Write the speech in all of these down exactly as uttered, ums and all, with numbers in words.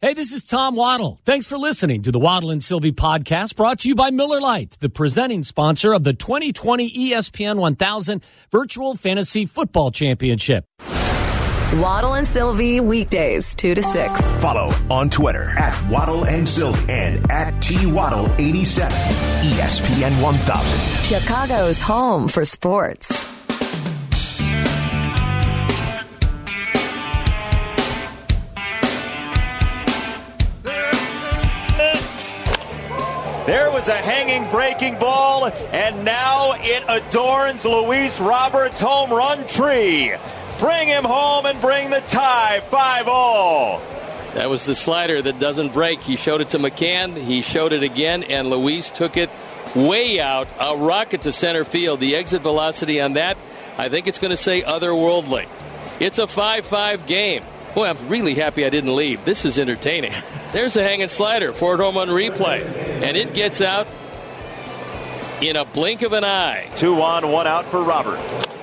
Hey, this is Tom Waddle. Thanks for listening to the Waddle and Sylvie podcast, brought to you by Miller Lite, the presenting sponsor of the twenty twenty E S P N one thousand Virtual Fantasy Football Championship. Waddle and Sylvie, weekdays, two to six. Follow on Twitter at Waddle and Sylvie and at T Waddle eighty-seven. E S P N one thousand. Chicago's home for sports. There was a hanging breaking ball, and now it adorns Luis Roberts' home run tree. Bring him home and bring the tie, five all. That was the slider that doesn't break. He showed it to McCann. He showed it again, and Luis took it way out, a rocket to center field. The exit velocity on that, I think it's going to say otherworldly. It's a five five game. Boy, I'm really happy I didn't leave. This is entertaining. There's a hanging slider, Ford home run replay, and it gets out in a blink of an eye. Two on, one out for Robert.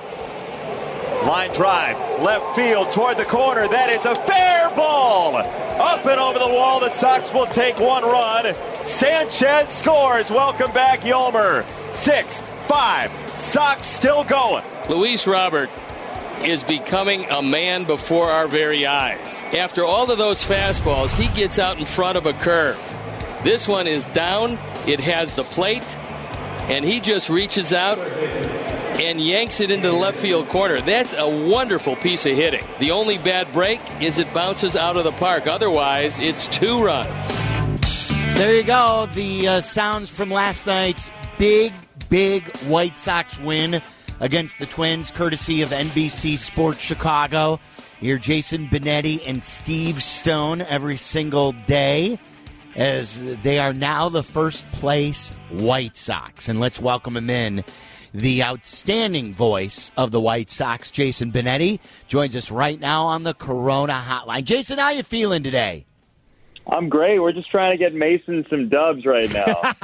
Line drive, left field toward the corner. That is a fair ball. Up and over the wall. The Sox will take one run. Sanchez scores. Welcome back, Yolmer. Six, five. Sox still going. Luis Robert is becoming a man before our very eyes. After all of those fastballs, he gets out in front of a curve. This one is down. It has the plate, and he just reaches out and yanks it into the left field corner. That's a wonderful piece of hitting. The only bad break is it bounces out of the park. Otherwise, it's two runs. There you go. The uh, sounds from last night's big, big White Sox win against the Twins, courtesy of N B C Sports Chicago. Hear Jason Benetti and Steve Stone every single day as they are now the first place White Sox. And let's welcome him in. The outstanding voice of the White Sox, Jason Benetti, joins us right now on the Corona Hotline. Jason, how you feeling today? I'm great. We're just trying to get Mason some dubs right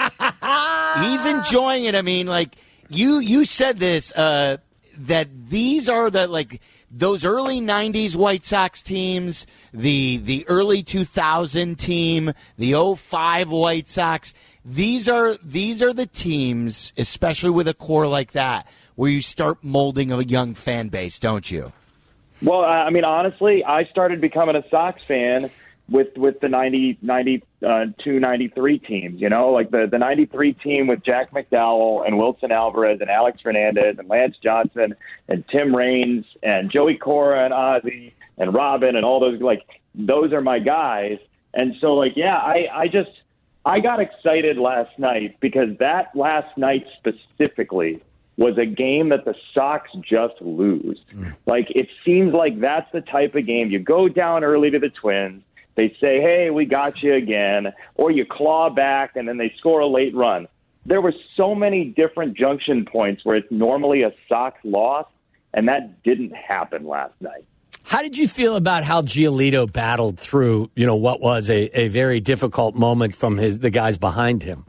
now. He's enjoying it. I mean, like, you you said this, uh, that these are the, like, those early nineties White Sox teams, the the early two thousand team, the oh five White Sox. These are these are the teams, especially with a core like that, where you start molding a young fan base, don't you? Well, I mean, honestly, I started becoming a Sox fan with with the ninety, ninety-two, ninety-three teams, you know, like the, the ninety-three team with Jack McDowell and Wilson Alvarez and Alex Fernandez and Lance Johnson and Tim Raines and Joey Cora and Ozzie and Robin and all those, like, those are my guys. And so, like, yeah, I, I just, I got excited last night because that last night specifically was a game that the Sox just lose. Mm. Like, it seems like that's the type of game you go down early to the Twins. They say, hey, we got you again, or you claw back and then they score a late run. There were so many different junction points where it's normally a Sox loss, and that didn't happen last night. How did you feel about how Giolito battled through, you know, what was a, a very difficult moment from his the guys behind him?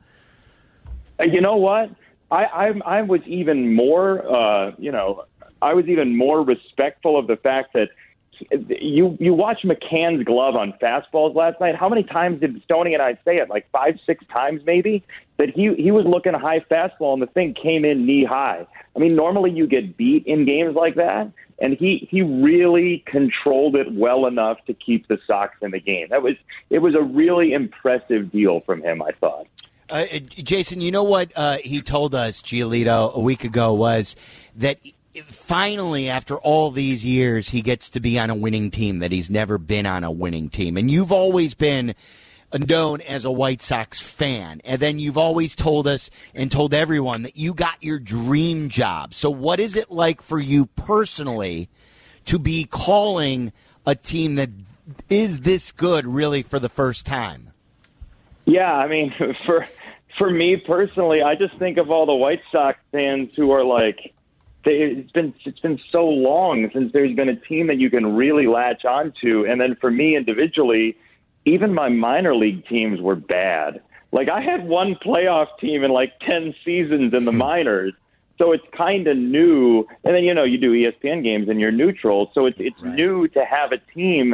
You know what? I, I, I was even more, uh, you know, I was even more respectful of the fact that You you watch McCann's glove on fastballs last night. How many times did Stoney and I say it? Like five, six times maybe? That he, he was looking a high fastball and the thing came in knee high. I mean, normally you get beat in games like that, and he, he really controlled it well enough to keep the Sox in the game. That was It was a really impressive deal from him, I thought. Uh, Jason, you know what uh, he told us, Giolito, a week ago was that finally, after all these years, he gets to be on a winning team, that he's never been on a winning team. And you've always been known as a White Sox fan. And then you've always told us and told everyone that you got your dream job. So what is it like for you personally to be calling a team that is this good really for the first time? Yeah, I mean, for for me personally, I just think of all the White Sox fans who are like, It's been it's been so long since there's been a team that you can really latch onto. And then for me individually, even my minor league teams were bad. Like, I had one playoff team in like ten seasons in the minors. So it's kind of new. And then, you know, you do E S P N games and you're neutral. So it's it's right. new to have a team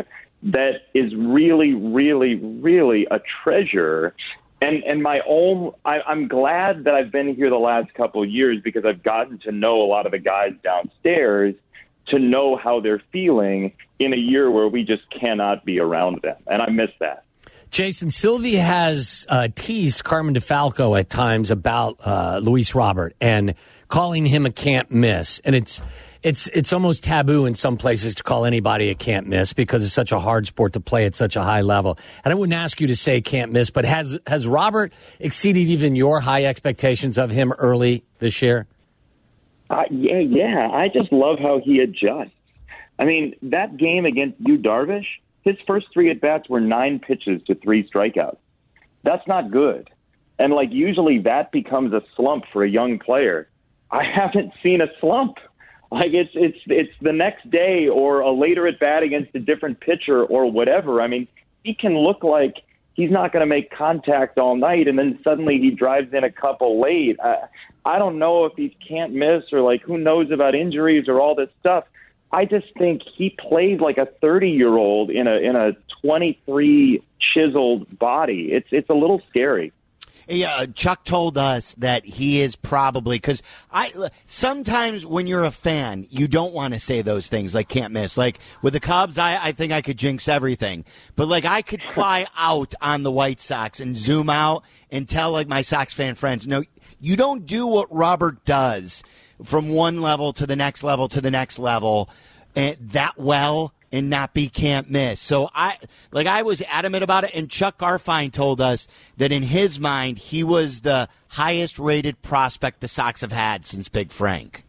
that is really, really, really a treasure. And and my own, I, I'm glad that I've been here the last couple of years because I've gotten to know a lot of the guys downstairs to know how they're feeling in a year where we just cannot be around them. And I miss that. Jason, Sylvie has uh, teased Carmen DeFalco at times about uh, Luis Robert and calling him a can't miss. And it's it's it's almost taboo in some places to call anybody a can't miss because it's such a hard sport to play at such a high level. And I wouldn't ask you to say can't miss, but has has Robert exceeded even your high expectations of him early this year? Uh, yeah, yeah. I just love how he adjusts. I mean, that game against Yu Darvish, his first three at-bats were nine pitches to three strikeouts. That's not good. And, like, usually that becomes a slump for a young player. I haven't seen a slump. Like, it's it's it's the next day or a later at-bat against a different pitcher or whatever. I mean, he can look like he's not going to make contact all night, and then suddenly he drives in a couple late. I, I don't know if he can't miss or, like, who knows about injuries or all this stuff. I just think he plays like a thirty-year-old in a in a twenty-three chiseled body. It's it's a little scary. Yeah, Chuck told us that he is probably because I sometimes when you're a fan, you don't want to say those things like can't miss. Like with the Cubs, I, I think I could jinx everything, but like I could fly out on the White Sox and zoom out and tell like my Sox fan friends, no, you don't do what Robert does from one level to the next level to the next level and that well and not be can't miss. So I like I was adamant about it, and Chuck Garfien told us that in his mind he was the highest rated prospect the Sox have had since Big Frank.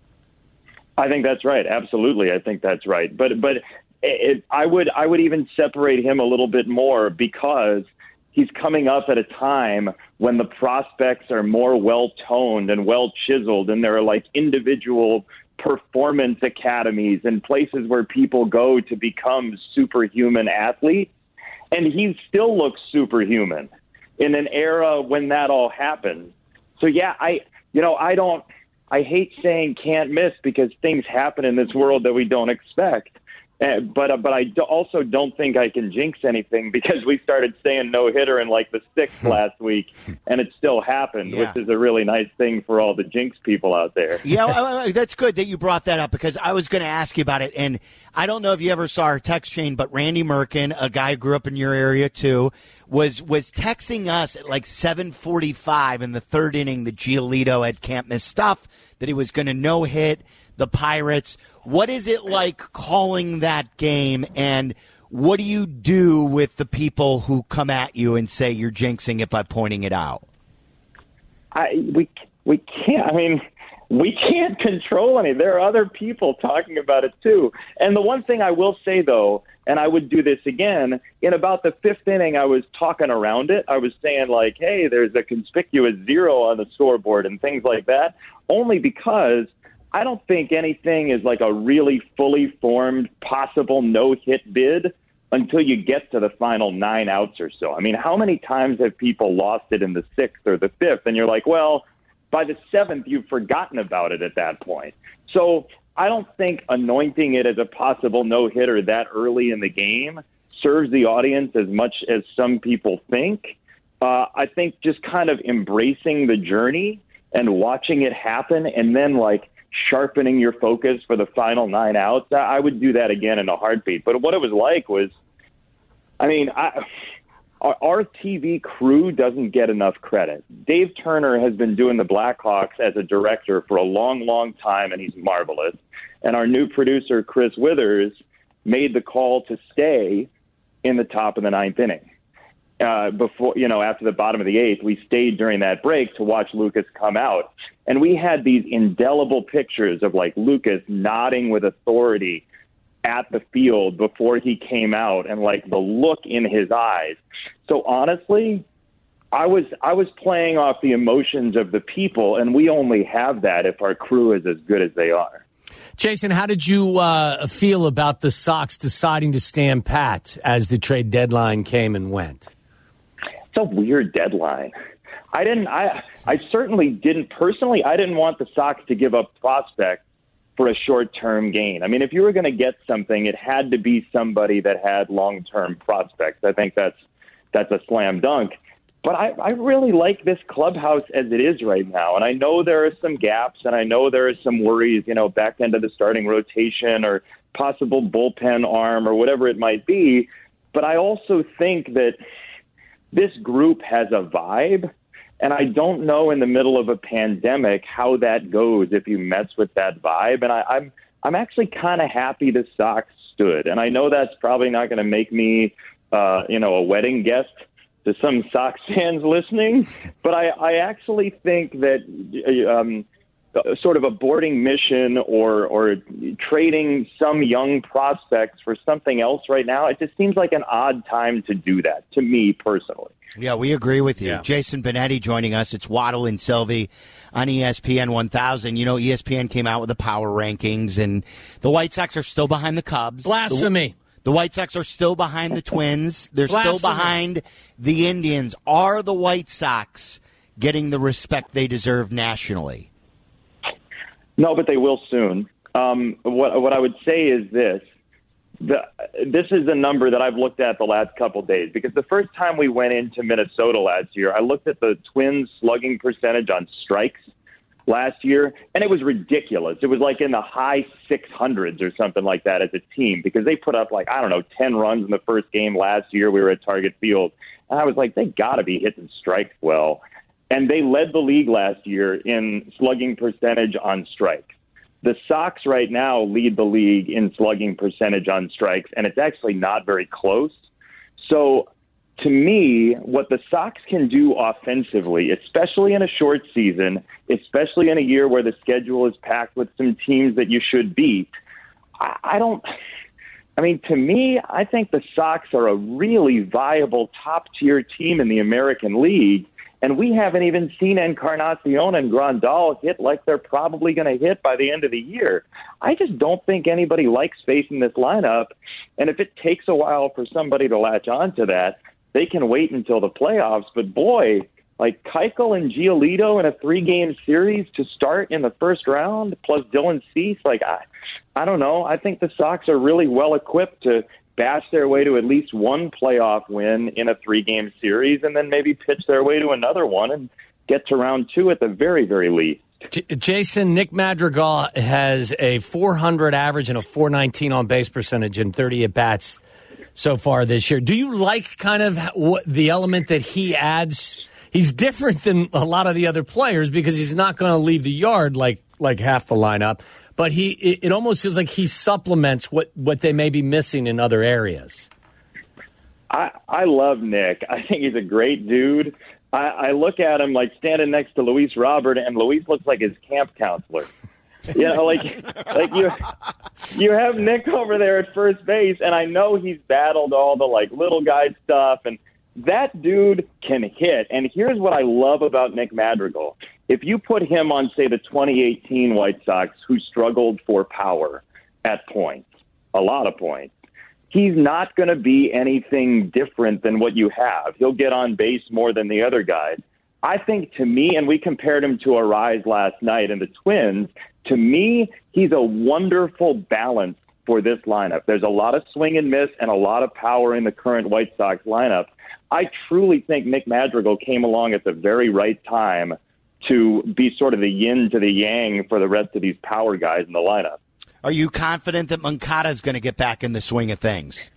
I think that's right. Absolutely, I think that's right. But but it, I would I would even separate him a little bit more because he's coming up at a time when the prospects are more well-toned and well-chiseled, and there are like individual performance academies and places where people go to become superhuman athletes. And he still looks superhuman in an era when that all happened. So, yeah, I, you know, I don't, I hate saying can't miss because things happen in this world that we don't expect. Uh, but uh, but I do also don't think I can jinx anything because we started saying no-hitter in like the sixth last week, and it still happened, yeah. Which is a really nice thing for all the jinx people out there. Yeah, well, that's good that you brought that up because I was going to ask you about it, and I don't know if you ever saw our text chain, but Randy Merkin, a guy who grew up in your area too, was was texting us at like seven forty-five in the third inning that Giolito had can't miss stuff, that he was going to no-hit the Pirates. What is it like calling that game, and what do you do with the people who come at you and say you're jinxing it by pointing it out? I we we can't. I mean, we can't control any. There are other people talking about it too. And the one thing I will say though, and I would do this again, in about the fifth inning, I was talking around it. I was saying like, hey, there's a conspicuous zero on the scoreboard and things like that, only because I don't think anything is like a really fully formed possible no-hit bid until you get to the final nine outs or so. I mean, how many times have people lost it in the sixth or the fifth? And you're like, well, by the seventh, you've forgotten about it at that point. So I don't think anointing it as a possible no-hitter that early in the game serves the audience as much as some people think. Uh, I think just kind of embracing the journey and watching it happen and then, like, sharpening your focus for the final nine outs, I would do that again in a heartbeat. But what it was like was, I mean, I, our, our T V crew doesn't get enough credit. Dave Turner has been doing the Blackhawks as a director for a long, long time, and he's marvelous. And our new producer, Chris Withers, made the call to stay in the top of the ninth inning. Uh, before, you know, after the bottom of the eighth, we stayed during that break to watch Lucas come out. And we had these indelible pictures of, like, Lucas nodding with authority at the field before he came out and, like, the look in his eyes. So, honestly, I was I was playing off the emotions of the people, and we only have that if our crew is as good as they are. Jason, how did you uh, feel about the Sox deciding to stand pat as the trade deadline came and went? It's a weird deadline. I didn't. I I certainly didn't personally. I didn't want the Sox to give up prospects for a short-term gain. I mean, if you were going to get something, it had to be somebody that had long-term prospects. I think that's that's a slam dunk. But I, I really like this clubhouse as it is right now. And I know there are some gaps, and I know there are some worries, you know, back end of the starting rotation or possible bullpen arm or whatever it might be. But I also think that this group has a vibe, and I don't know in the middle of a pandemic how that goes if you mess with that vibe. And I, I'm I'm actually kind of happy the Sox stood. And I know that's probably not going to make me, uh, you know, a wedding guest to some Sox fans listening, but I, I actually think that um, sort of aborting mission or or trading some young prospects for something else right now, it just seems like an odd time to do that, to me personally. Yeah, we agree with you. Yeah. Jason Benetti joining us. It's Waddle and Sylvie on E S P N one thousand. You know, E S P N came out with the power rankings, and the White Sox are still behind the Cubs. Blasphemy. The, The White Sox are still behind the Twins. They're Blasphemy. still behind the Indians. Are the White Sox getting the respect they deserve nationally? No, but they will soon. Um, what, what I would say is this. The, this is a number that I've looked at the last couple of days, because the first time we went into Minnesota last year, I looked at the Twins' slugging percentage on strikes last year, and it was ridiculous. It was like in the high six hundreds or something like that as a team, because they put up like, I don't know, ten runs in the first game last year. We were at Target Field. And I was like, they got to be hitting strikes well. And they led the league last year in slugging percentage on strikes. The Sox right now lead the league in slugging percentage on strikes, and it's actually not very close. So to me, what the Sox can do offensively, especially in a short season, especially in a year where the schedule is packed with some teams that you should beat, I, I don't – I mean, to me, I think the Sox are a really viable top-tier team in the American League, and we haven't even seen Encarnacion and Grandal hit like they're probably going to hit by the end of the year. I just don't think anybody likes facing this lineup, and if it takes a while for somebody to latch on to that, they can wait until the playoffs. But, boy, like Keuchel and Giolito in a three-game series to start in the first round, plus Dylan Cease, like, I, I don't know. I think the Sox are really well-equipped to bash their way to at least one playoff win in a three-game series and then maybe pitch their way to another one and get to round two at the very, very least. J- Jason, Nick Madrigal has a four hundred average and a four nineteen on-base percentage in thirty at-bats so far this year. Do you like kind of what the element that he adds? He's different than a lot of the other players because he's not going to leave the yard like like half the lineup, but he it, it almost feels like he supplements what, what they may be missing in other areas. I, I love Nick. I think he's a great dude. I, I look at him like standing next to Luis Robert, and Luis looks like his camp counselor. You know, like like you you have Nick over there at first base, and I know he's battled all the like little guy stuff, and that dude can hit. And here's what I love about Nick Madrigal. If you put him on, say, the twenty eighteen White Sox, who struggled for power at points, a lot of points, he's not going to be anything different than what you have. He'll get on base more than the other guys. I think, to me, and we compared him to Arise last night in the Twins, to me, he's a wonderful balance for this lineup. There's a lot of swing and miss and a lot of power in the current White Sox lineup. I truly think Nick Madrigal came along at the very right time to be sort of the yin to the yang for the rest of these power guys in the lineup. Are you confident that Moncada is going to get back in the swing of things?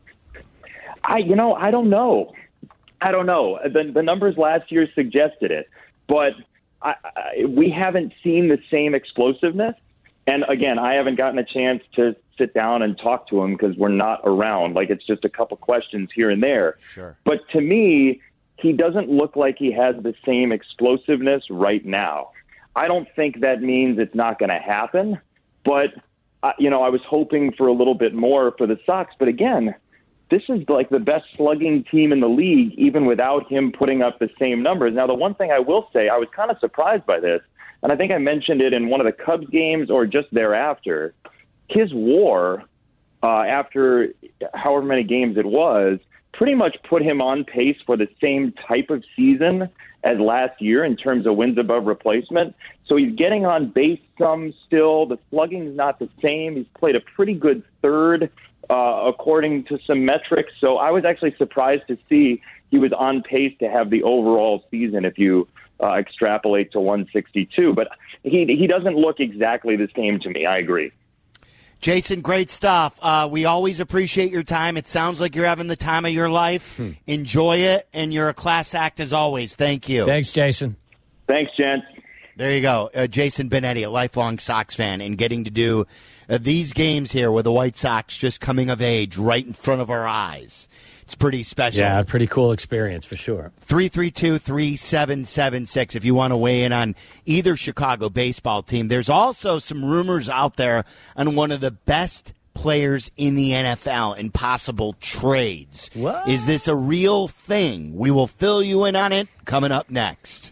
I, you know, I don't know. I don't know. The, the numbers last year suggested it, but I, I, we haven't seen the same explosiveness. And again, I haven't gotten a chance to sit down and talk to him because we're not around. Like, it's just a couple questions here and there. Sure. But to me, he doesn't look like he has the same explosiveness right now. I don't think that means it's not going to happen, but uh, you know, I was hoping for a little bit more for the Sox. But again, this is like the best slugging team in the league, even without him putting up the same numbers. Now, the one thing I will say, I was kind of surprised by this, and I think I mentioned it in one of the Cubs games or just thereafter. His WAR, uh, after however many games it was, pretty much put him on pace for the same type of season as last year in terms of wins above replacement. So he's getting on base some still. The slugging is not the same. He's played a pretty good third, uh, according to some metrics. So I was actually surprised to see he was on pace to have the overall season if you uh, extrapolate to one sixty-two. But he he doesn't look exactly the same to me. I agree. Jason, great stuff. Uh, we always appreciate your time. It sounds like you're having the time of your life. Hmm. Enjoy it, and you're a class act as always. Thank you. Thanks, Jason. Thanks, gents. There you go. Uh, Jason Benetti, a lifelong Sox fan, and getting to do uh, these games here with the White Sox just coming of age right in front of our eyes. It's pretty special. Yeah, pretty cool experience for sure. three three two, three seven seven six if you want to weigh in on either Chicago baseball team. There's also some rumors out there on one of the best players in the N F L and possible trades. What? Is this a real thing? We will fill you in on it coming up next.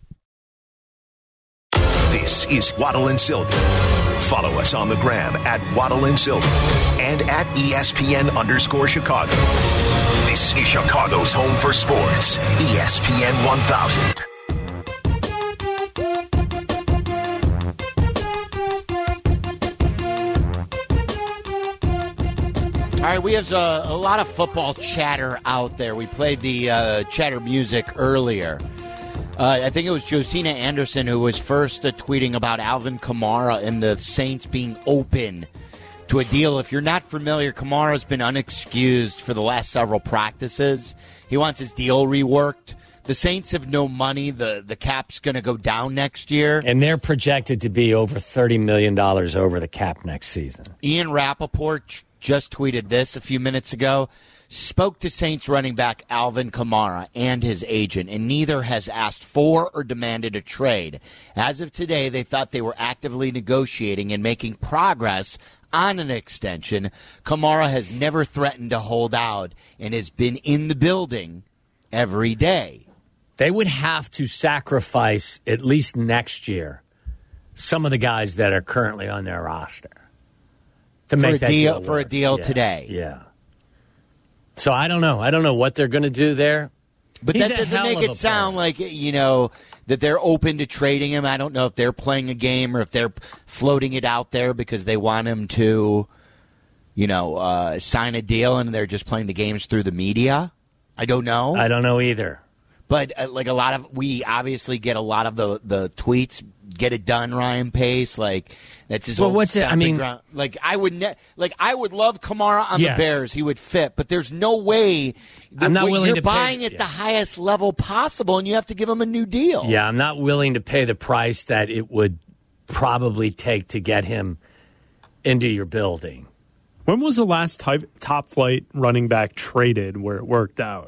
This is Waddle and Sylvie. Follow us on the gram at Waddle and Sylvie and at E S P N underscore Chicago. This is Chicago's home for sports, E S P N one thousand. All right, we have a, a lot of football chatter out there. We played the uh, chatter music earlier. Uh, I think it was Josina Anderson who was first uh, tweeting about Alvin Kamara and the Saints being open to a deal. If you're not familiar, Kamara's been unexcused for the last several practices. He wants his deal reworked. The Saints have no money. The, the cap's going to go down next year. And they're projected to be over thirty million dollars over the cap next season. Ian Rappaport just tweeted this a few minutes ago. Spoke to Saints running back Alvin Kamara and his agent, and neither has asked for or demanded a trade. As of today, they thought they were actively negotiating and making progress on an extension. Kamara has never threatened to hold out and has been in the building every day. They would have to sacrifice, at least next year, some of the guys that are currently on their roster to for make a that deal, deal for a deal yeah, today. Yeah. So I don't know. I don't know what they're going to do there. But He's that a doesn't hell make of it a sound player. like, you know, that they're open to trading him. I don't know if they're playing a game or if they're floating it out there because they want him to, you know, uh, sign a deal and they're just playing the games through the media. I don't know. I don't know either. But uh, like a lot of, we obviously get a lot of the, the tweets. Get it done, Ryan Pace. Like that's his. Well, old what's it? I mean, ground. like I would, ne- like I would love Kamara on yes. the Bears. He would fit, but there's no way. That I'm not willing you're to buying pay, at yeah. the highest level possible, and you have to give him a new deal. Yeah, I'm not willing to pay the price that it would probably take to get him into your building. When was the last type, top flight running back traded where it worked out?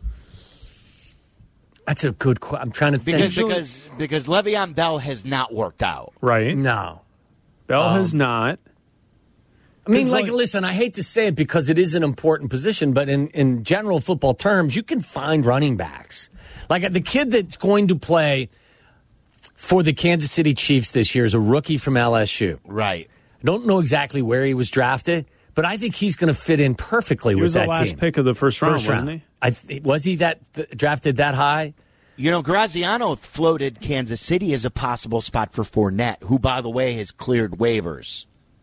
That's a good question. I'm trying to think. Because because because Le'Veon Bell has not worked out. Right? No. Bell Um, has not. I mean, like, like- listen, I hate to say it because it is an important position, but in, in general football terms, you can find running backs. Like the kid that's going to play for the Kansas City Chiefs this year is a rookie from L S U. Right. I don't know exactly where he was drafted, but I think he's going to fit in perfectly He with was that the last team. pick of the first round, First wasn't round. he? I th- was he that th- drafted that high? You know, Graziano floated Kansas City as a possible spot for Fournette, who, by the way, has cleared waivers.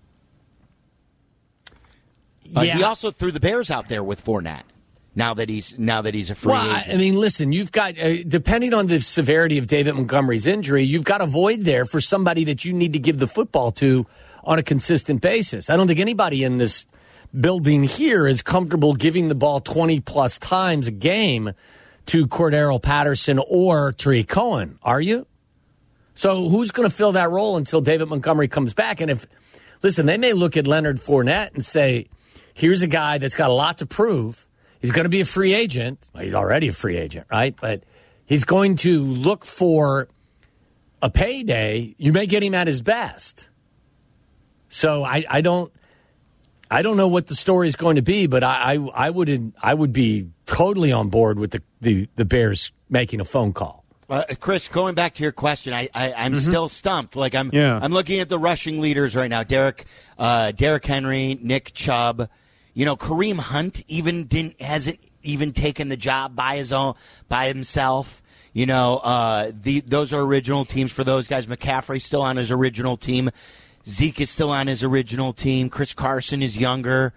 Uh, Yeah. He also threw the Bears out there with Fournette. Now that he's now that he's a free Well, I- agent. I mean, listen, you've got, uh, depending on the severity of David Montgomery's injury, you've got a void there for somebody that you need to give the football to on a consistent basis. I don't think anybody in this building here is comfortable giving the ball twenty plus times a game to Cordero Patterson or Tariq Cohen, are you? So who's going to fill that role until David Montgomery comes back? And if, listen, they may look at Leonard Fournette and say, here's a guy that's got a lot to prove. He's going to be a free agent. Well, he's already a free agent, right? But he's going to look for a payday. You may get him at his best. So I, I don't, I don't know what the story is going to be, but I, I, I would, I would be totally on board with the, the, the Bears making a phone call. Uh, Chris, going back to your question, I, I, I'm Mm-hmm. still stumped. Like I'm, Yeah. I'm looking at the rushing leaders right now. Derek, uh, Derek Henry, Nick Chubb. You know, Kareem Hunt even didn't hasn't even taken the job by his own by himself. You know, uh, the those are original teams for those guys. McCaffrey's still on his original team. Zeke is still on his original team. Chris Carson is younger.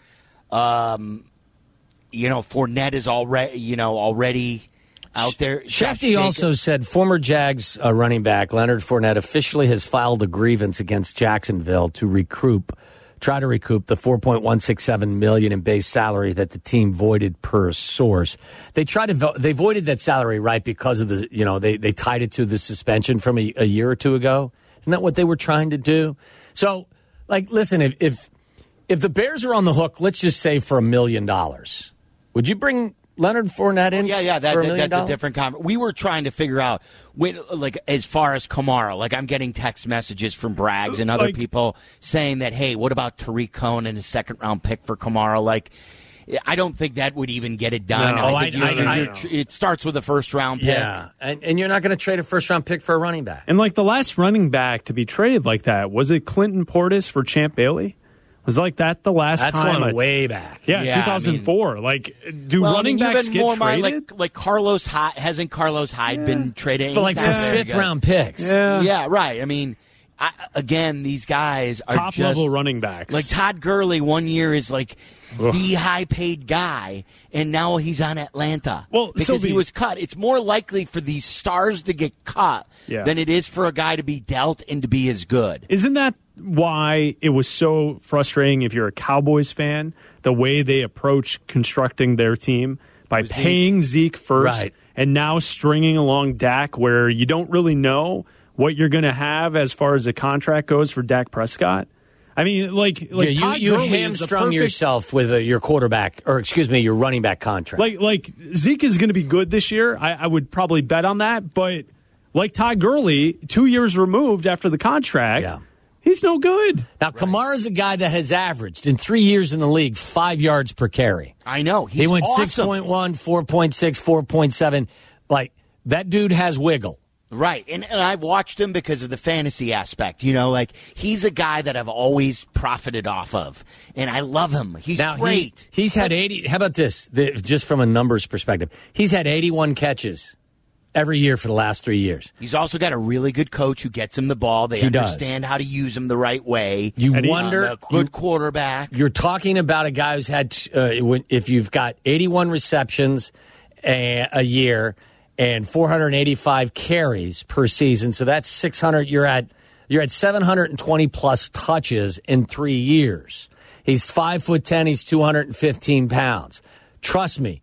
Um, you know, Fournette is already you know already out there. Shefty also said former Jags uh, running back Leonard Fournette officially has filed a grievance against Jacksonville to recoup. Try to recoup the four point one six seven million dollars in base salary that the team voided per source. They tried to vo- they voided that salary, right, because of the, you know, they, they tied it to the suspension from a, a year or two ago. Isn't that what they were trying to do? So, like, listen, if if, if the Bears are on the hook, let's just say for a million dollars, would you bring Leonard Fournette in? Oh, yeah, yeah, that, for a that, that's dollars? a different conversation. We were trying to figure out, when, like, as far as Kamara, like, I'm getting text messages from Braggs and other like, people saying that, hey, what about Tariq Cohen and a second round pick for Kamara? Like, I don't think that would even get it done. No, I think I- you're- I- you're- I- it starts with a first round pick. Yeah, and, and you're not going to trade a first round pick for a running back. And like the last running back to be traded like that, was it Clinton Portis for Champ Bailey? Was like that the last That's time? going I- way back. Yeah, Yeah, two thousand four. I like, do Well, running I mean, backs even get more my- traded? like, like Carlos Hyde, hasn't Carlos Hyde been traded? For like for anytime? fifth round picks. yeah. Yeah, right. I mean, I, again, these guys are Top just, level running backs. Like Todd Gurley, one year is like Ugh. the high paid guy, and now he's on Atlanta. Well, because Sylvie- he was cut. It's more likely for these stars to get cut Yeah. than it is for a guy to be dealt and to be as good. Isn't that why it was so frustrating if you're a Cowboys fan, the way they approach constructing their team by Zeke. paying Zeke first Right. and now stringing along Dak where you don't really know what you're going to have as far as a contract goes for Dak Prescott? I mean, like, like Yeah, Todd you, you Gurley is the hamstrung perfect- yourself with uh your quarterback, or excuse me, your running back contract. Like, like Zeke is going to be good this year. I, I would probably bet on that. But like Todd Gurley, two years removed after the contract, Yeah. he's no good. Now, Kamara's a guy that has averaged in three years in the league five yards per carry. I know. He's he went awesome. six point one, four point six, four point seven. Like, that dude has wiggle. Right, and, and I've watched him because of the fantasy aspect. You know, like he's a guy that I've always profited off of, and I love him. He's Now, he- great. he's had eighty. How about this? The, just from a numbers perspective, he's had eighty-one catches every year for the last three years. He's also got a really good coach who gets him the ball. They He does. understand how to use him the right way. You And he- wonder. Um, a good quarterback. You're talking about a guy who's had, uh, when- if you've got eighty-one receptions a, a year and four hundred eighty-five carries per season, so that's six hundred. You're at you're at seven hundred twenty plus touches in three years. He's five foot ten. He's two hundred fifteen pounds. Trust me,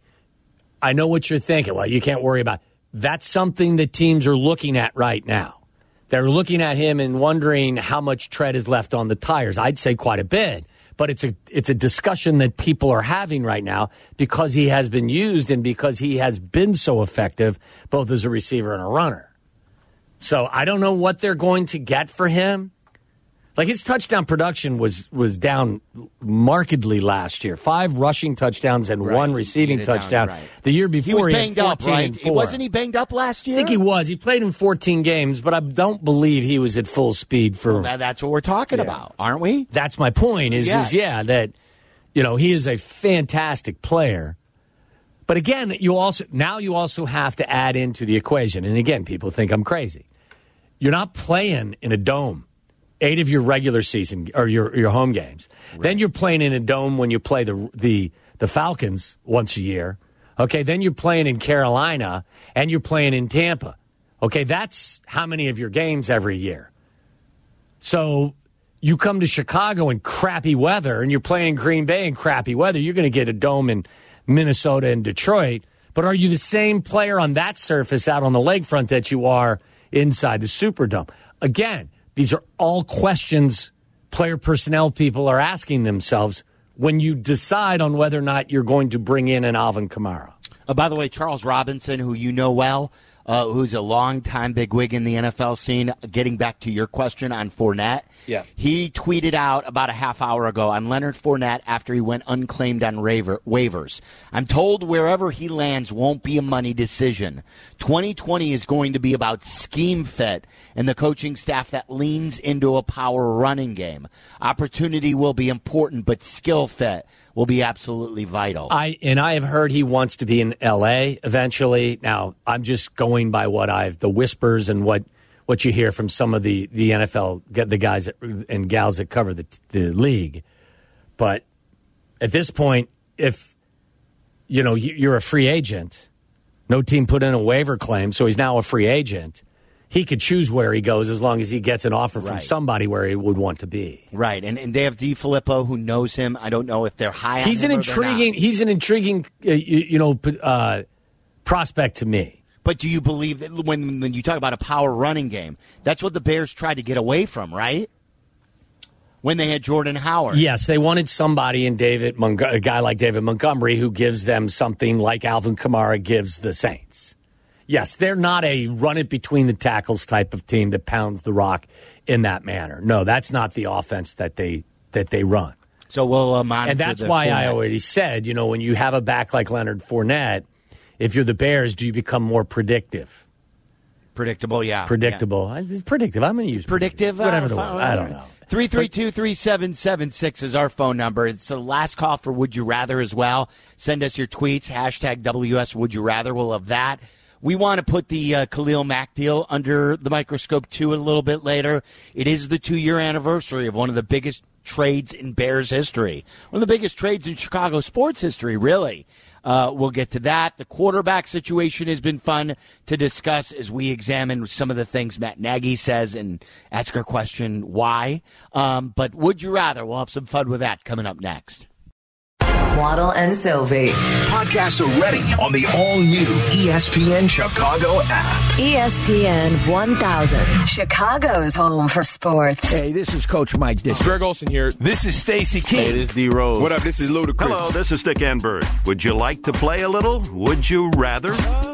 I know what you're thinking. Well, you can't worry about. That's something that teams are looking at right now. They're looking at him and wondering how much tread is left on the tires. I'd say quite a bit, but it's a it's a discussion that people are having right now because he has been used and because he has been so effective both as a receiver and a runner. So I don't know what they're going to get for him. Like his touchdown production was was down markedly last year. Five rushing touchdowns and Right. one receiving Get it down, touchdown. right. The year He before was he, banged had up, fourteen right? and four. Wasn't he banged up last year? I think he was. He played in fourteen games, but I don't believe he was at full speed for. Well, that, that's what we're talking about, aren't we? That's my point. Is Yes. is yeah that you know he is a fantastic player, but again you also now you also have to add into the equation. And again, people think I'm crazy. You're not playing in a dome. Eight of your regular season or your your home games. Right. Then you're playing in a dome when you play the the the Falcons once a year. Okay, then you're playing in Carolina and you're playing in Tampa. Okay, that's how many of your games every year. So you come to Chicago in crappy weather and you're playing in Green Bay in crappy weather, you're going to get a dome in Minnesota and Detroit. But are you the same player on that surface out on the lakefront that you are inside the Superdome? Again, these are all questions player personnel people are asking themselves when you decide on whether or not you're going to bring in an Alvin Kamara. Uh, by the way, Charles Robinson, who you know well, uh, who's a longtime bigwig in the N F L scene. Getting back to your question on Fournette, yeah. he tweeted out about a half hour ago on Leonard Fournette after he went unclaimed on waiver, waivers. I'm told wherever he lands won't be a money decision. twenty twenty is going to be about scheme fit and the coaching staff that leans into a power running game. Opportunity will be important, but skill fit will be absolutely vital. I and I have heard he wants to be in L A eventually. Now, I'm just going by what I've the whispers and what, what you hear from some of the, the N F L the guys that, and gals that cover the the league. But at this point, if you know you're a free agent, no team put in a waiver claim, so he's now a free agent. He could choose where he goes as long as he gets an offer from right. somebody where he would want to be. Right, and and they have DeFilippo who knows him. I don't know if they're high on he's him an or they're intriguing. not. He's an intriguing, uh, you, you know, uh, prospect to me. But do you believe that when when you talk about a power running game, that's what the Bears tried to get away from, right? When they had Jordan Howard. Yes, they wanted somebody in David, Mon- a guy like David Montgomery, who gives them something like Alvin Kamara gives the Saints. Yes, they're not a run it between the tackles type of team that pounds the rock in that manner. No, that's not the offense that they that they run. So we'll uh, monitor. And that's the why Fournette. I already said, you know, when you have a back like Leonard Fournette, if you're the Bears, do you become more predictive? Predictable, yeah. Predictable. Yeah. Predictive. I'm going to use predictive. predictive. Whatever uh, the word. I don't know. three three two, three seven seven six is our phone number. It's the last call for Would You Rather as well. Send us your tweets, hashtag W S Would You Rather. We'll have that. We want to put the uh, Khalil Mack deal under the microscope, too, a little bit later. It is the two-year anniversary of one of the biggest trades in Bears history. One of the biggest trades in Chicago sports history, really. Uh, we'll get to that. The quarterback situation has been fun to discuss as we examine some of the things Matt Nagy says and ask our question, why? Um, but would you rather? We'll have some fun with that coming up next. Waddle and Sylvie. Podcasts are ready on the all-new E S P N Chicago app. E S P N one thousand, Chicago's home for sports. Hey, this is Coach Mike Dick. Greg Olson here. This is Stacey King. Hey, this is D. Rose. What up? This is Ludacris. Hello, this is Dick Enberg. Would you like to play a little? Would you rather?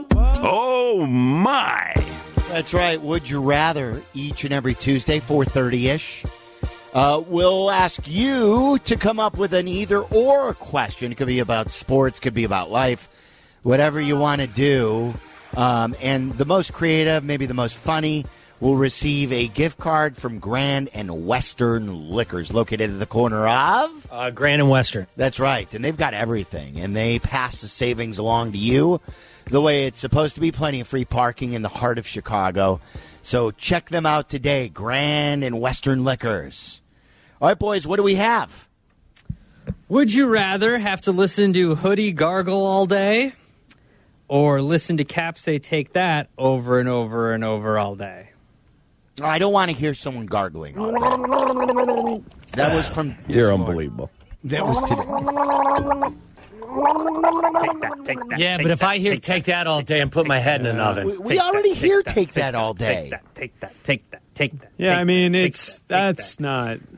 Oh, my. That's right. Would you rather each and every Tuesday, four thirty-ish. Uh, we'll ask you to come up with an either-or question. It could be about sports, could be about life, whatever you want to do. Um, and the most creative, maybe the most funny, will receive a gift card from Grand and Western Liquors, located at the corner of? Uh, Grand and Western. That's right. And they've got everything. And they pass the savings along to you the way it's supposed to be. Plenty of free parking in the heart of Chicago. So check them out today, Grand and Western Liquors. All right, boys, what do we have? Would you rather have to listen to Hoodie gargle all day or listen to Cap say take that over and over and over all day? I don't want to hear someone gargling all day. That was from You're morning. unbelievable. That was today. Take that, take that. Yeah, take but if that, I hear take, take that all day and put my head in an oven. We, we already that, hear take take that, that all day. Take that, take that, take that, take that. Yeah, take I mean, that, it's take that, that's take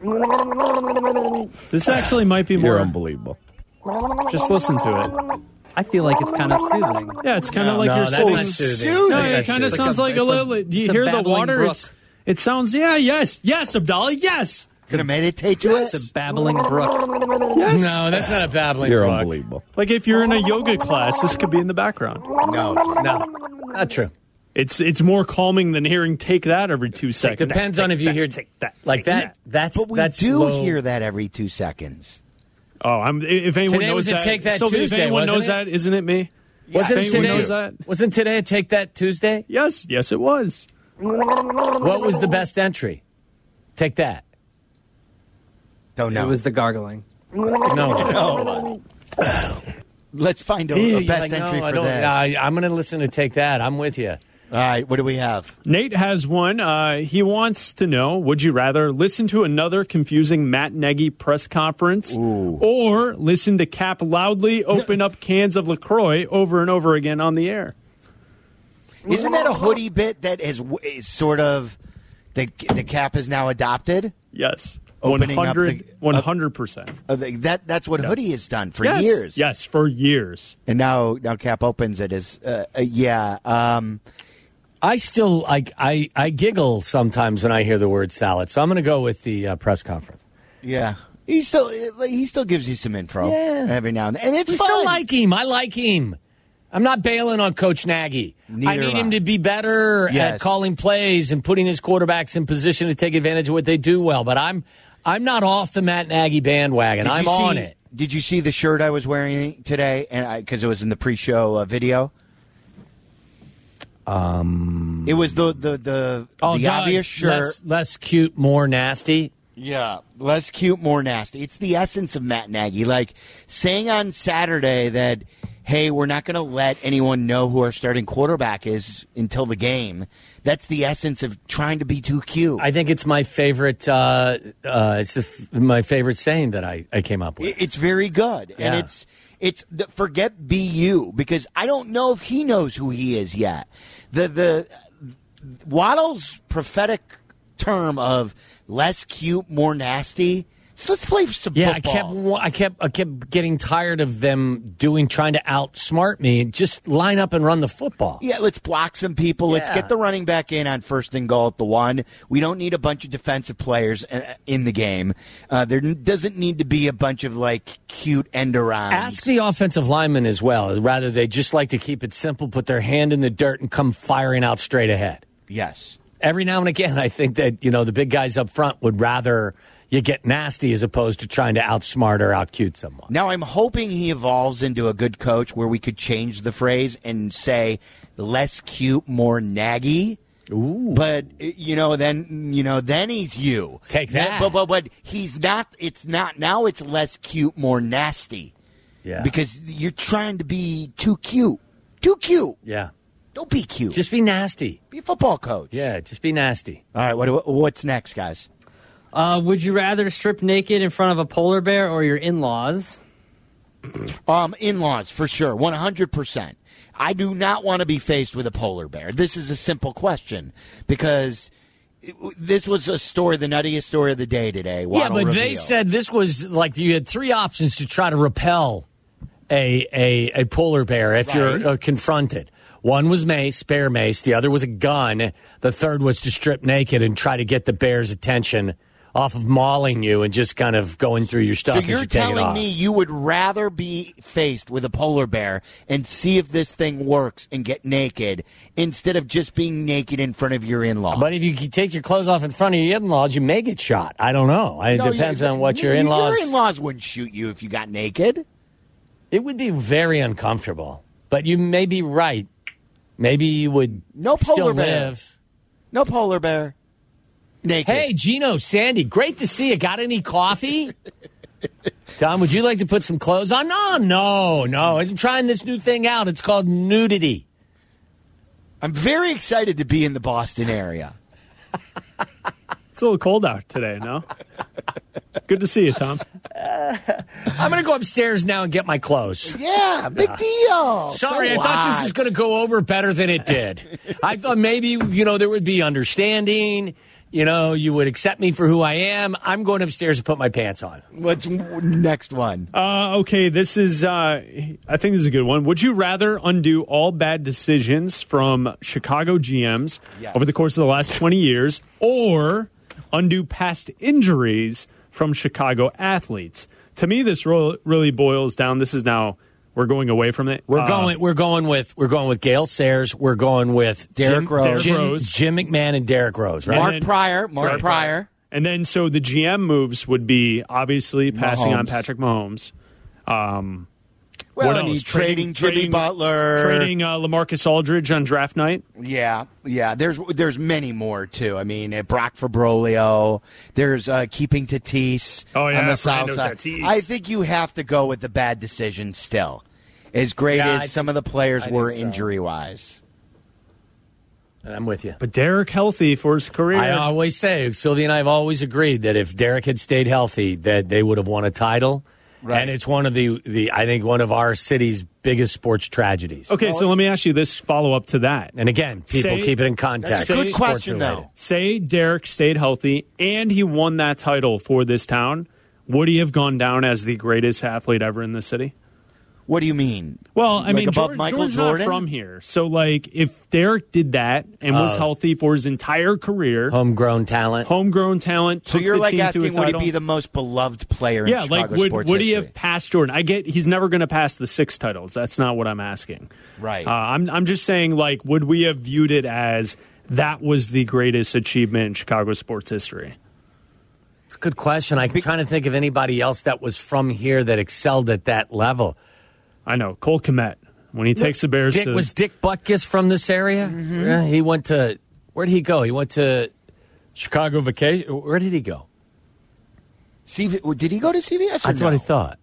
not. This actually might be You're more. unbelievable. Just listen to it. I feel like it's kind of soothing. Yeah, it's kind of No, like no, you're that's soothing. not soothing. Soothing. No, That's it not kind of soothing. sounds like a, it's a- little. Do you it's a hear the babbling water? brook. It's, it sounds. Yeah. Yes. Yes, Abdallah. Yes. Going to meditate to It's it? a babbling brook. Yes. No, that's not a babbling You're brook. unbelievable. Like if you're in a yoga class, this could be in the background. No. No, not true. It's it's more calming than hearing "take that" every two It seconds. depends on if you hear take that, like take that. that. That's But we that's do low. hear that every two seconds. Oh, I'm. If anyone Today knows was a that, Take That Sylvia, Tuesday, if anyone wasn't knows it? that, isn't it me? Wasn't If anyone today? knows that? Wasn't today a Take That Tuesday? Yes. Yes, it was. What was the best entry? Take that. Don't know. It was the gargling. No, No. Let's find a, Ew, a you're best like, no, entry I for don't- this. I, I'm going to listen to Take That. I'm with you. All right, what do we have? Nate has one. Uh, he wants to know, would you rather listen to another confusing Matt Nagy press conference Ooh. or listen to Cap loudly open up cans of LaCroix over and over again on the air? Isn't that a hoodie bit that is, is sort of the the Cap is now adopted? Yes. Opening up the- one hundred percent. Uh, the- that that's what hoodie has done for yes. years. Yes, for years. And now now Cap opens it as uh, uh, yeah. Um, I still like I, I giggle sometimes when I hear the word salad, so I'm going to go with the uh, press conference. Yeah, he still he still gives you some info Yeah. every now and then, and it's We fun. still like him. I like him. I'm not bailing on Coach Nagy. Neither I need am him I. to be better Yes. at calling plays and putting his quarterbacks in position to take advantage of what they do well. But I'm I'm not off the Matt Nagy bandwagon. Did I'm you on see- it. Did you see the shirt I was wearing today? And because it was in the pre-show uh, video. Um, It was the the the, oh, the Doug, obvious shirt. Less, less cute, more nasty. Yeah, less cute, more nasty. It's the essence of Matt Nagy. Like saying on Saturday that, hey, we're not going to let anyone know who our starting quarterback is until the game. That's the essence of trying to be too cute. I think it's my favorite. Uh, uh, it's the, f- my favorite saying that I, I came up with. It- It's very good, and Yeah. it's it's the, forget be you, because I don't know if he knows who he is yet. The the Waddle's prophetic term of less cute, more nasty. So let's play some Yeah, football. I kept, wa- I kept, I kept getting tired of them doing, trying to outsmart me. Just line up and run the football. Yeah, let's block some people. Let's Yeah. get the running back in on first and goal at the one. We don't need a bunch of defensive players uh, in the game. Uh, there n- doesn't need to be a bunch of like cute end arounds. Ask the offensive linemen as well. Rather, they just like to keep it simple, put their hand in the dirt, and come firing out straight ahead. Yes. Every now and again, I think that you know the big guys up front would rather you get nasty as opposed to trying to outsmart or outcute someone. Now I'm hoping he evolves into a good coach where we could change the phrase and say less cute, more naggy. Ooh. But you know, then you know, then he's you. Take Then- that. But, but but he's not. It's not now. It's less cute, more nasty. Yeah. Because you're trying to be too cute. Too cute. Yeah. Don't be cute. Just be nasty. Be a football coach. Yeah, just be nasty. All right. What, what's next, guys? Uh, would you rather strip naked in front of a polar bear or your in-laws? Um, in-laws for sure, one hundred percent. I do not want to be faced with a polar bear. This is a simple question because it, this was a story, the nuttiest story of the day today. Yeah, Waddle but they reveal. said this was like you had three options to try to repel a a, a polar bear if Right. you're uh, confronted. One was mace, bear mace. The other was a gun. The third was to strip naked and try to get the bear's attention off of mauling you and just kind of going through your stuff So as you're you take it telling off. me you would rather be faced with a polar bear and see if this thing works and get naked instead of just being naked in front of your in-laws? But if you take your clothes off in front of your in-laws, you may get shot. I don't know. It No, depends you- on what your you- in-laws... Your in-laws wouldn't shoot you if you got naked. It would be very uncomfortable. But you may be right. Maybe you would No still polar bear. live. No polar bear. Naked. Hey, Gino, Sandy, great to see you. Got any coffee? Tom, would you like to put some clothes on? No, no, no. I'm trying this new thing out. It's called nudity. I'm very excited to be in the Boston area. It's a little cold out today, no? Good to see you, Tom. I'm going to go upstairs now and get my clothes. Yeah, big deal. Sorry, So I thought this was what? going to go over better than it did. I thought maybe, you know, there would be understanding. You know, you would accept me for who I am. I'm going upstairs to put my pants on. What's next one? Uh, okay, this is, uh, I think this is a good one. Would you rather undo all bad decisions from Chicago G Ms Yes. over the course of the last twenty years or undo past injuries from Chicago athletes? To me, this ro- really boils down. This is now, we're going away from it. We're Uh, going. We're going with. We're going with Gail Sayers. We're going with Derrick Jim, Rose. Jim, Derrick Rose. Jim McMahon, and Derrick Rose. Right. And Mark then- Pryor. Mark Right. Pryor. And then, so the G M moves would be obviously passing on Mahomes. Patrick Mahomes. Um, Well, what and else? he's trading, Jimmy trading- Butler. Trading uh, LaMarcus Aldridge on draft night. Yeah, yeah. There's there's many more too. I mean, uh, Brock Fabrolio. There's uh, keeping Tatis Oh, yeah, on the south Fernando side. Tatis. I think you have to go with the bad decision still. As great Yeah, as I some think- of the players I were think so. injury wise. I'm with you. But Derek healthy for his career. I always say, Sylvia and I have always agreed that if Derek had stayed healthy, that they would have won a title. Right. And it's one of the, the I think one of our city's biggest sports tragedies. Okay, so let me ask you this follow up to that. And again, people Say- keep it in context. That's a good Sports question, related. though. Say Derek stayed healthy and he won that title for this town. Would he have gone down as the greatest athlete ever in the city? What do you mean? Well, I Like mean, above George, Michael George's Jordan? not from here. So, like, if Derek did that and was Oh. healthy for his entire career, Homegrown talent. homegrown talent, So took you're the like team to a asking, would he title. be the most beloved player in yeah, Chicago like would sports would he history? have passed Jordan? I get he's never going to pass the six titles. That's not what I'm asking. Right. Uh, I'm I'm just saying, like, would we have viewed it as that was the greatest achievement in Chicago sports history? It's a good question. I'm trying to think of anybody else that was from here that excelled at that level. I know Cole Kmet when he takes the Bears. Dick, to, was Dick Butkus from this area? Mm-hmm. Yeah, he went to, where did he go? He went to Chicago vacation. Where did he go? C V, did he go to C V S? Or That's no? what I thought.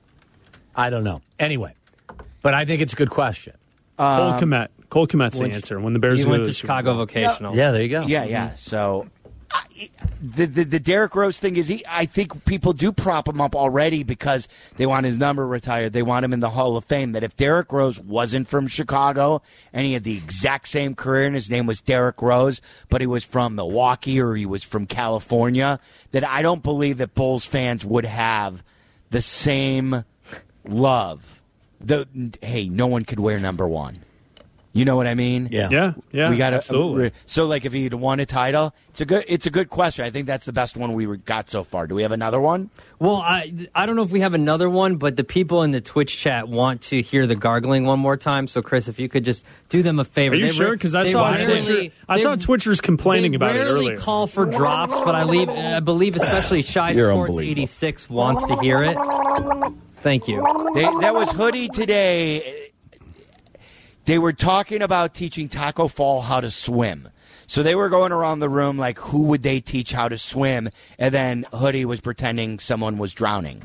I don't know. Anyway, but I think it's a good question. Cole Kmet. Cole Kmet's the Went- answer. When the Bears He go went the to Super Chicago Bowl. vocational. Yeah, there you go. Yeah, yeah. So I, the, the the Derrick Rose thing is, he, I think people do prop him up already because they want his number retired. They want him in the Hall of Fame. That if Derrick Rose wasn't from Chicago and he had the exact same career and his name was Derrick Rose, but he was from Milwaukee or he was from California, that I don't believe that Bulls fans would have the same love. The hey, no one could wear number one. You know what I mean? Yeah. Yeah, yeah, we got absolutely. So, like, if he'd won a title, it's a good. It's a good question. I think that's the best one we got so far. Do we have another one? Well, I I don't know if we have another one, but the people in the Twitch chat want to hear the gargling one more time. So, Chris, if you could just do them a favor. Are you They sure? re- Because I they saw rarely- Twitcher, I they- saw Twitchers complaining they about it rarely earlier. call for drops, but I leave. I believe especially Shy You're Sports unbelievable. eighty-six wants to hear it. Thank you. They, that was Hoodie today. They were talking about teaching Taco Fall how to swim. So they were going around the room like, who would they teach how to swim? And then Hoodie was pretending someone was drowning.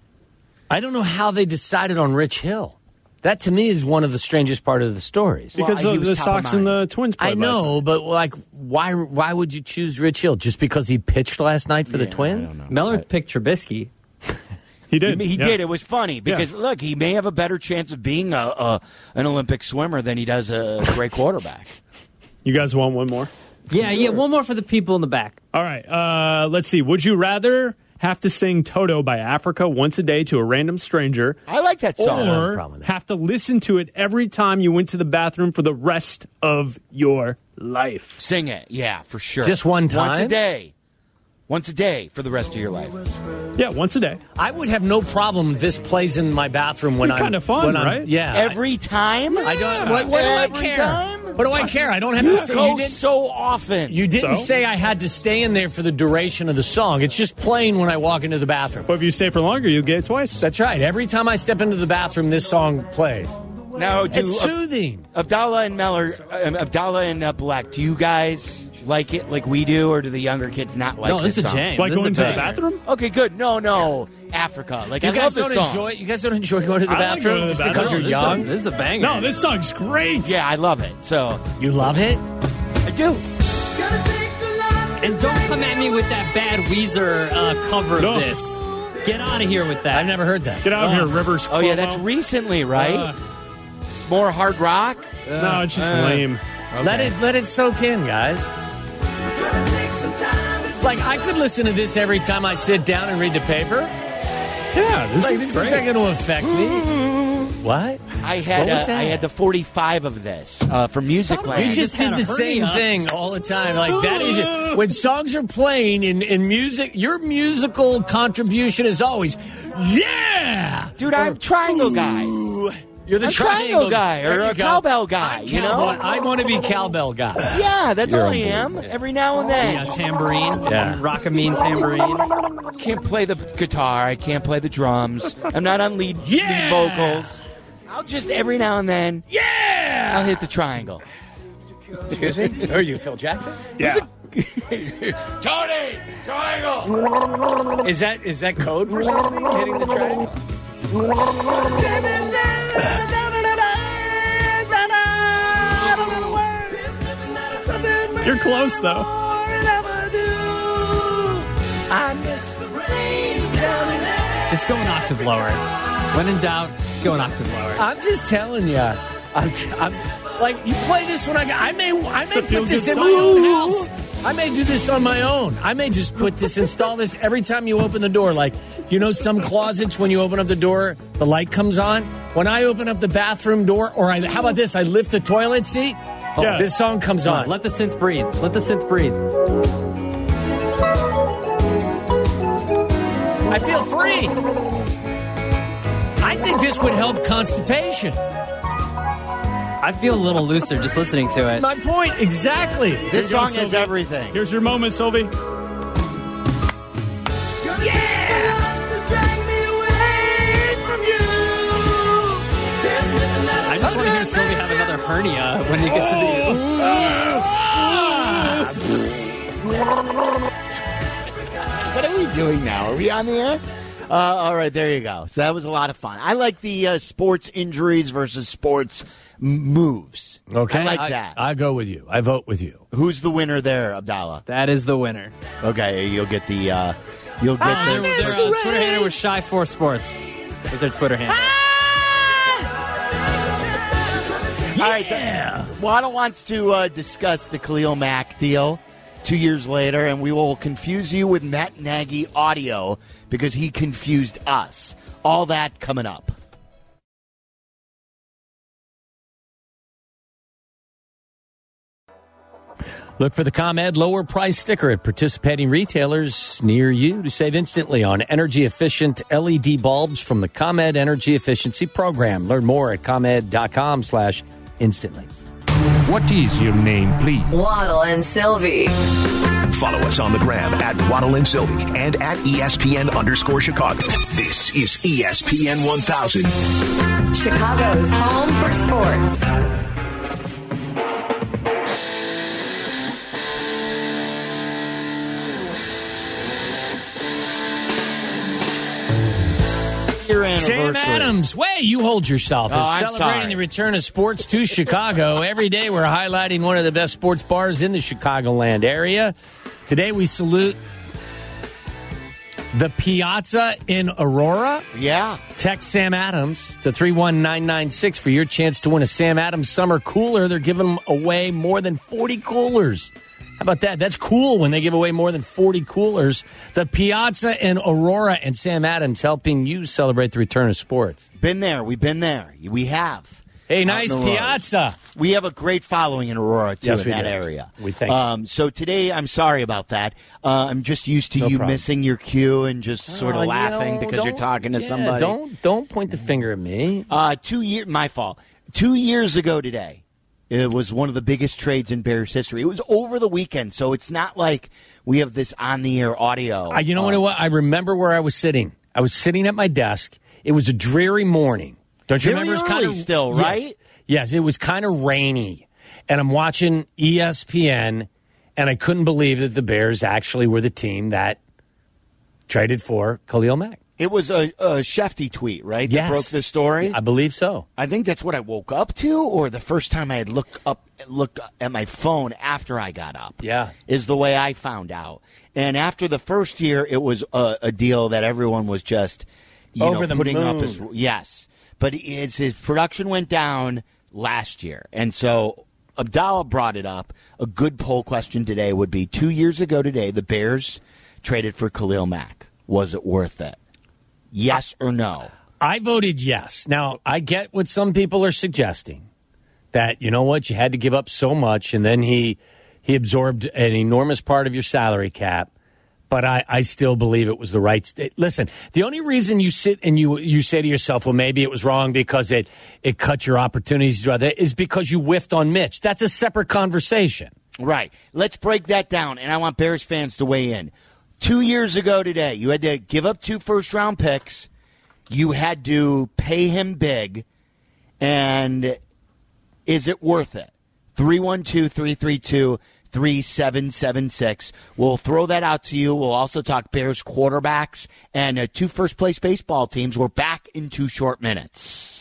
I don't know how they decided on Rich Hill. That to me is one of the strangest part of the stories. Because Well, he of was the top of Sox and mind. the Twins played I last know, night. but like, why? Why would you choose Rich Hill? Just because he pitched last night for the Twins? Mellor picked Trubisky. He did. He, he yeah. did. It was funny because, look, he may have a better chance of being a, a an Olympic swimmer than he does a great quarterback. You guys want one more? Yeah, yeah. One more for the people in the back. All right. Uh, let's see. Would you rather have to sing Toto by Africa once a day to a random stranger, I like that song. or problem with that. have to listen to it every time you went to the bathroom for the rest of your life? Sing it. Yeah, for sure. Just one Once a time? day. Once a day for the rest of your life. Yeah, once a day. I would have no problem. This plays in my bathroom when It's I'm kinda fun, when I'm- right? Yeah. Every time? I don't. What, what do I Every care? time? What do I care? I don't have to You say. go You didn't, so often. you didn't So? say I had to stay in there for the duration of the song. It's just playing when I walk into the bathroom. But if you stay for longer, you'll get it twice. That's right. Every time I step into the bathroom, this song plays. Now, do It's Ab- soothing. Abdallah and Mellor, um, Abdallah and uh, Black, do you guys like it like we do, or do the younger kids not like No, this is a song? jam. like This is going a to the banger. bathroom? Okay, good. No, no, Africa. Like You I guys love don't this song. enjoy. You guys don't enjoy going to the I like bathroom going to the just bathroom. because No, you're this young. Is a, this is a banger. No, this song's great. Yeah, I love it. So You love it. I do. And don't come at me with that bad Weezer uh, cover No. of this. Get out of here with that. I've never heard that. Get out of Oh. here, Rivers. Oh yeah, Cuomo. that's recently, right? Uh, More hard rock. no, it's just Uh, lame. Let it let it soak in, guys. Like I could listen to this every time I sit down and read the paper. Yeah, this Like is this great. isn't going to affect me. What? I had What was uh, that? I had the forty-five of this uh, from Musicland. You You just just did had the a same hernia. thing all the time. Like that is when songs are playing in, in music. Your musical contribution is always, yeah, Dude, I'm triangle guy. You're the I'm triangle guy or There you a go. cowbell guy, I'm you know? cowboy. I want to be cowbell guy. Yeah, that's all I am. Every now and then. Yeah, tambourine. Yeah. Rock a mean tambourine. I can't play the guitar. I can't play the drums. I'm not on lead, Yeah. lead vocals. I'll just every now and then Yeah. I'll hit the triangle. Excuse me. Are you Phil Jackson? Yeah. Tony, triangle. Is that is that code for something? Hitting the triangle. You're close, though. Just go an octave lower. When in doubt, just go an octave lower. I'm just telling you. I'm, I'm like you play this when I I may I may a put feel-good this in my song. own house. I may do this on my own. I may just put this, install this every time you open the door. Like, you know, some closets, when you open up the door, the light comes on. When I open up the bathroom door, or I, how about this? I lift the toilet seat. Oh, yeah. This song comes on. on. Let the synth breathe. Let the synth breathe. I feel free. I think this would help constipation. I feel a little looser just listening to it. My point, exactly. This song has Sylvie. everything. Here's your moment, Sylvie. I just want to hear Sylvie have another hernia when you get to the... What are we doing now? Are we on the air? Uh, all right, there you go. So that was a lot of fun. I like the uh, sports injuries versus sports m- moves. Okay. I like I, that. I go with you. I vote with you. Who's the winner there, Abdallah? That is the winner. Okay, you'll get the... Uh, you'll get ah, the... Their, their uh, Twitter handle was Shy four Sports. Is their Twitter handle. Ah! Yeah. All right. So, Waddle wants to uh, discuss the Khalil Mack deal two years later, and we will confuse you with Matt Nagy audio because he confused us. All that coming up. Look for the ComEd lower price sticker at participating retailers near you to save instantly on energy-efficient L E D bulbs from the ComEd Energy Efficiency Program. Learn more at ComEd.com slash instantly. What is your name, please? Waddle and Sylvie. Follow us on the gram at Waddle and Sylvie and at E S P N underscore Chicago. This is E S P N one thousand. Chicago's home for sports. Sam Adams, way you hold yourself. Oh, is I'm celebrating sorry. the return of sports to Chicago. Every day we're highlighting one of the best sports bars in the Chicagoland area. Today we salute the Piazza in Aurora. Yeah. Text Sam Adams to three one nine nine six for your chance to win a Sam Adams summer cooler. They're giving away more than forty coolers. How about that? That's cool when they give away more than forty coolers. The Piazza in Aurora and Sam Adams helping you celebrate the return of sports. Been there. We've been there. We have. Hey, nice Piazza. We have a great following in Aurora, too, yes, in we that do. area. We thank um, you. So today, I'm sorry about that. Uh, I'm just used to No you problem. missing your cue and just sort of Oh, laughing you know, because you're don't- talking to yeah, somebody. Don't, don't point the finger at me. Uh, two year, my fault. Two years ago today, it was one of the biggest trades in Bears history. It was over the weekend, so it's not like we have this on-the-air audio. Uh, you know what it was? I remember where I was sitting. I was sitting at my desk. It was a dreary morning. Don't you Very remember? It was early kind of still, yes. right? Yes, it was kind of rainy. And I'm watching E S P N, and I couldn't believe that the Bears actually were the team that traded for Khalil Mack. It was a, a Shefty tweet, right? Yes. That broke the story? I believe so. I think that's what I woke up to, or the first time I had looked up looked at my phone after I got up. Yeah. Is the way I found out. And after the first year, it was a, a deal that everyone was just you Over know, the putting moon. up his yes. But it's, his production went down last year. And so Abdallah brought it up. A good poll question today would be two years ago today, the Bears traded for Khalil Mack. Was it worth it? Yes or no? I voted yes. Now, I get what some people are suggesting, that, you know what, you had to give up so much, and then he he absorbed an enormous part of your salary cap. But I, I still believe it was the right st- listen, the only reason you sit and you you say to yourself, well, maybe it was wrong because it, it cut your opportunities to other, is because you whiffed on Mitch. That's a separate conversation. Right. Let's break that down, and I want Bears fans to weigh in. Two years ago today, you had to give up two first-round picks. You had to pay him big. And is it worth it? three one two, three three two, three seven seven six. We'll throw that out to you. We'll also talk Bears quarterbacks and uh, two first-place baseball teams. We're back in two short minutes.